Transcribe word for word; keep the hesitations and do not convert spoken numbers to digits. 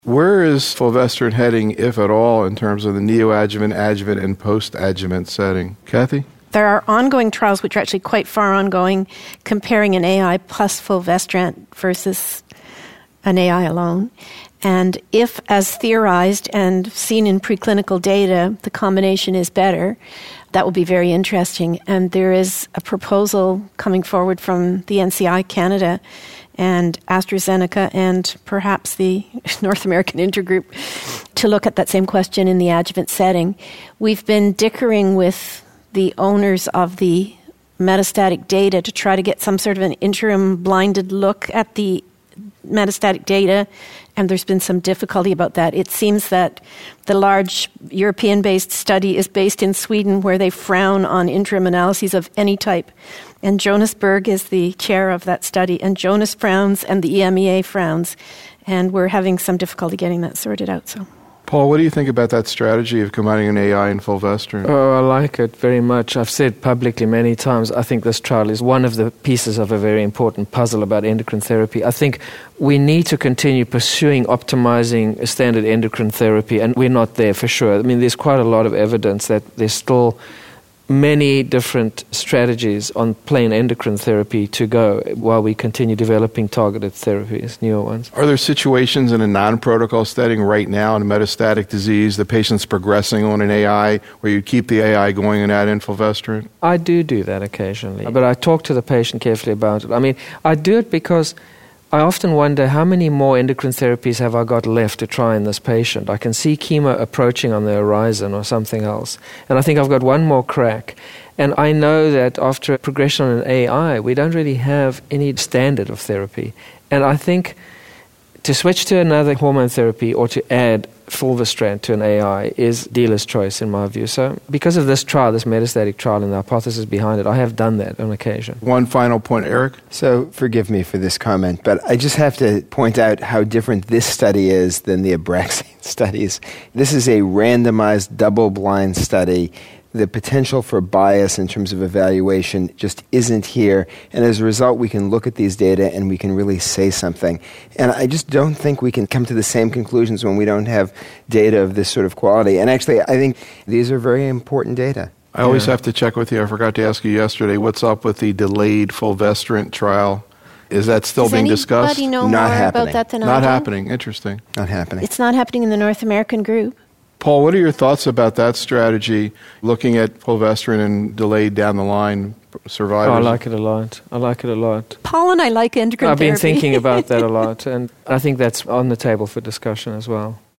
Where is fulvestrant heading, if at all, in terms of the neoadjuvant, adjuvant, and post-adjuvant setting? Kathy? There are ongoing trials, which are actually quite far ongoing, comparing an A I plus fulvestrant versus an A I alone. And if, as theorized and seen in preclinical data, the combination is better, that will be very interesting. And there is a proposal coming forward from the N C I Canada and AstraZeneca and perhaps the North American Intergroup to look at that same question in the adjuvant setting. We've been dickering with the owners of the metastatic data to try to get some sort of an interim blinded look at the metastatic data, and there's been some difficulty about that. It seems that the large European-based study is based in Sweden, where they frown on interim analyses of any type. And Jonas Berg is the chair of that study, and Jonas frowns and the E M E A frowns, and we're having some difficulty getting that sorted out. So, Paul, what do you think about that strategy of combining an A I and fulvestrant? Oh, I like it very much. I've said publicly many times, I think this trial is one of the pieces of a very important puzzle about endocrine therapy. I think we need to continue pursuing optimizing a standard endocrine therapy, and we're not there for sure. I mean, there's quite a lot of evidence that there's still many different strategies on plain endocrine therapy to go while we continue developing targeted therapies, newer ones. Are there situations in a non-protocol setting right now in metastatic disease, the patient's progressing on an A I, where you keep the A I going and add in fulvestrant? I do do that occasionally, but I talk to the patient carefully about it. I mean, I do it because I often wonder how many more endocrine therapies have I got left to try in this patient. I can see chemo approaching on the horizon or something else, and I think I've got one more crack. And I know that after progression on an A I, we don't really have any standard of therapy. And I think to switch to another hormone therapy or to add fulvestrant to an A I is dealer's choice in my view. So because of this trial, this metastatic trial and the hypothesis behind it, I have done that on occasion. One final point, Eric? So forgive me for this comment, but I just have to point out how different this study is than the Abraxane studies. This is a randomized double-blind study. The potential for bias in terms of evaluation just isn't here. And as a result, we can look at these data and we can really say something. And I just don't think we can come to the same conclusions when we don't have data of this sort of quality. And actually, I think these are very important data. I always yeah. have to check with you. I forgot to ask you yesterday, what's up with the delayed fulvestrant trial? Is that still Does being discussed? Does anybody know Not more happening. about that than I Not do? happening. Interesting. Not happening. It's not happening in the North American group. Paul, what are your thoughts about that strategy, looking at fulvestrant and delayed down the line survivors? Oh, I like it a lot. I like it a lot. Paul and I like endocrine I've therapy. been thinking about that a lot, and I think that's on the table for discussion as well.